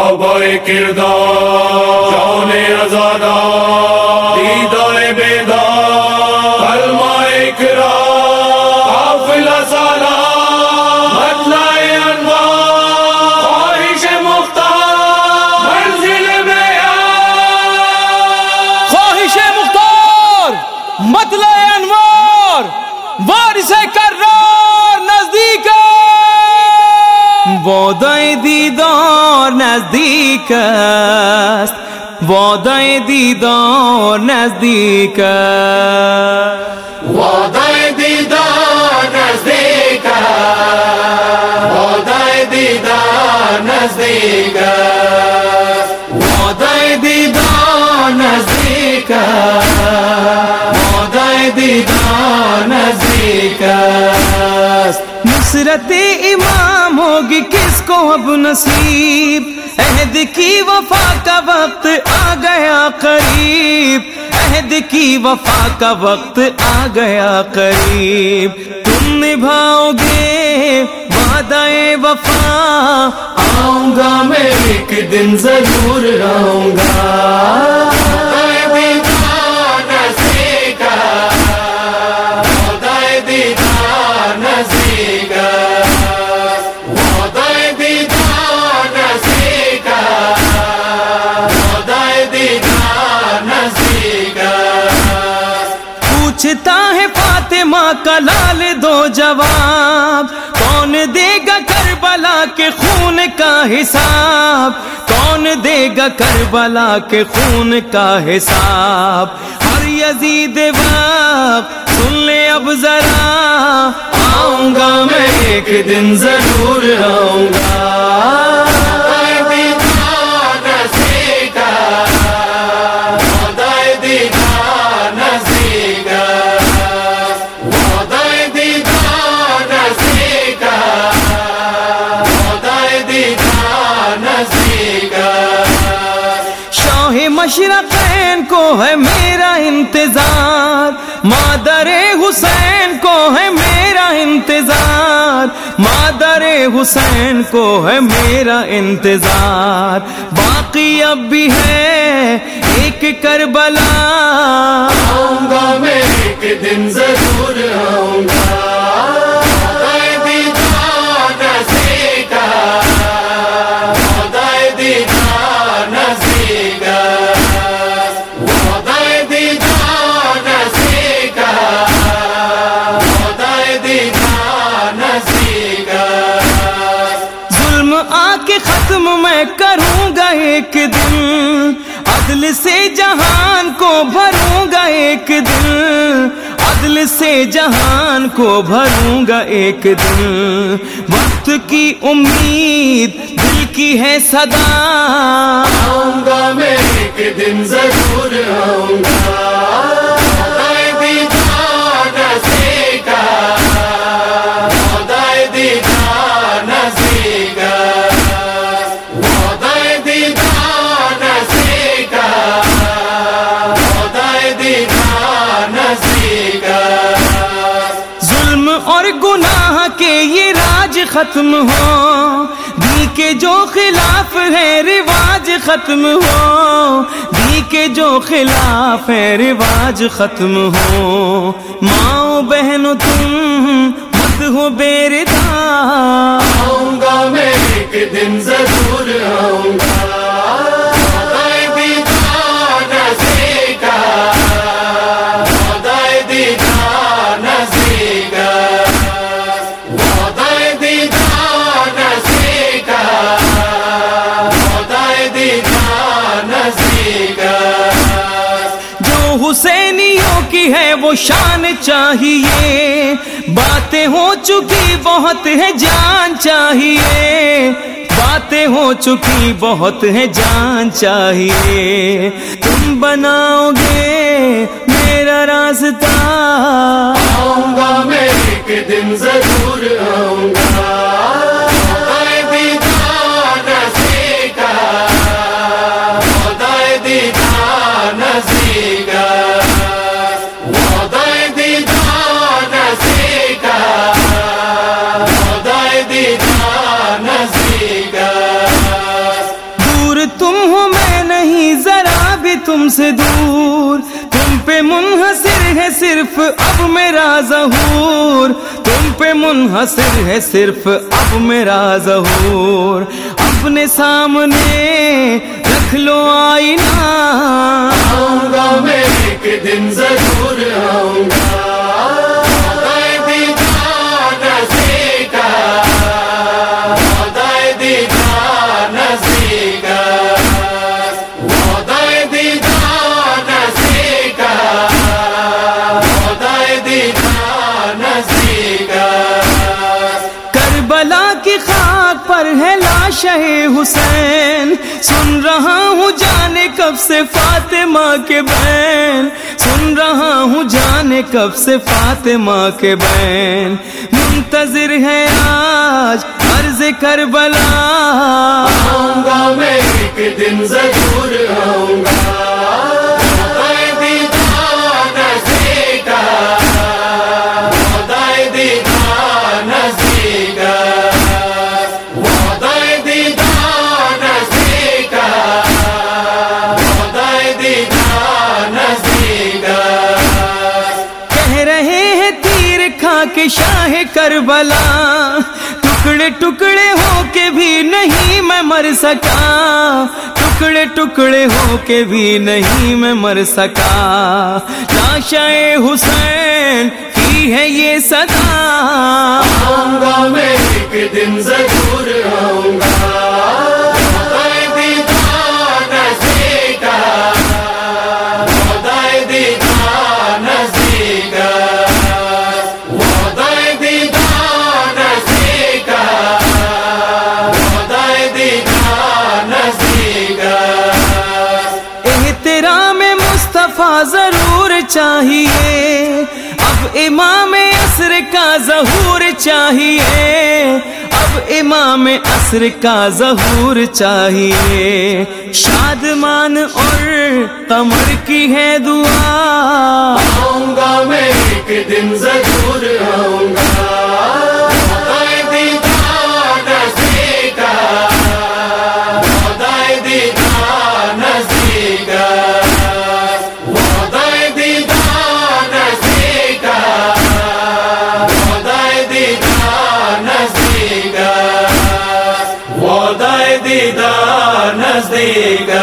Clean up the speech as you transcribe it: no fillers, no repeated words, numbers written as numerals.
کعبہ کردار جان آزادار دیدہ بیدار کلمہ اقرار قافلہ سالار مطلع انوار خواہش مختار منزل معیار خواہش مختار مطلع انوار وارث کرار نزدیک وعدہ دیدار نزدیک است وعدہ دیدار نزدیک است وعدہ دیدار نزدیک وعدہ دیدار نزدیک وعدہ دیدار نزدیک وعدہ دیدار نزدیک نصرت امام ہوگی کس کو اب نصیب عہد کی وفا کا وقت آ گیا قریب عہد کی وفا کا وقت آ گیا قریب تم نبھاؤ گے وعدہ وفا آؤں گا میں ایک دن ضرور آؤں گا پوچھتا ہے فاطمہ کا لال دو جواب کون دے گا کربلا کے خون کا حساب کون دے گا کربلا کے خون کا حساب ہر یزید باپ سن لے اب ذرا آؤں گا میں ایک دن ضرور آؤں گا مشرقین کو ہے میرا انتظار مادر حسین کو ہے میرا انتظار مادر حسین کو ہے میرا انتظار باقی اب بھی ہے ایک کربلا آؤں گا میں ایک دن ضرور آؤں گا ختم میں کروں گا ایک دن عدل سے جہان کو بھروں گا ایک دن عدل سے جہان کو بھروں گا ایک دن وقت کی امید دل کی ہے صدا آؤں گا میں ایک دن ضرور آؤں گا اور گناہ کے یہ راج ختم ہو دی کے جو خلاف ہے رواج ختم ہو دی کے جو خلاف ہے رواج ختم ہو ماں بہنوں تم مت ہو بیردار آؤں گا میں ایک دن ضرور آؤں گا حسینیوں کی ہے وہ شان چاہیے باتیں ہو چکی بہت ہے جان چاہیے باتیں ہو چکی بہت ہے جان چاہیے تم بناؤ گے میرا راستہ آؤں گا میں ایک دن ضرور آؤں گا بھی تم سے دور، تم پہ منحصر ہے صرف اب میرا ظہور، تم پہ منحصر ہے صرف اب میرا ظہور، اپنے سامنے رکھ لو آئینہ، آؤں گا میں ایک دن ضرور آؤں گا، کربلا کی خاک پر ہے لاش حسین، سن رہا ہوں جانے کب سے فاطمہ کے بین، سن رہا ہوں جانے کب سے فاطمہ کے بین، منتظر ہے آج عرض کربلا، آؤں گا میں ایک دن ضرور آؤں گا، کہ شاہ کربلا ٹکڑے ٹکڑے ہو کے بھی نہیں میں مر سکا، ٹکڑے ٹکڑے ہو کے بھی نہیں میں مر سکا، لاش حسین کی ہے یہ صدا، آؤں گا میں ایک دن ضرور آؤں گا، ضرور چاہیے اب امام عصر کا ظہور چاہیے، اب امام عصر کا ظہور چاہیے، شادمان اور قمر کی ہے دعا، آؤں گا میں ایک دن ضرور آؤں گا، دیدار نزدیک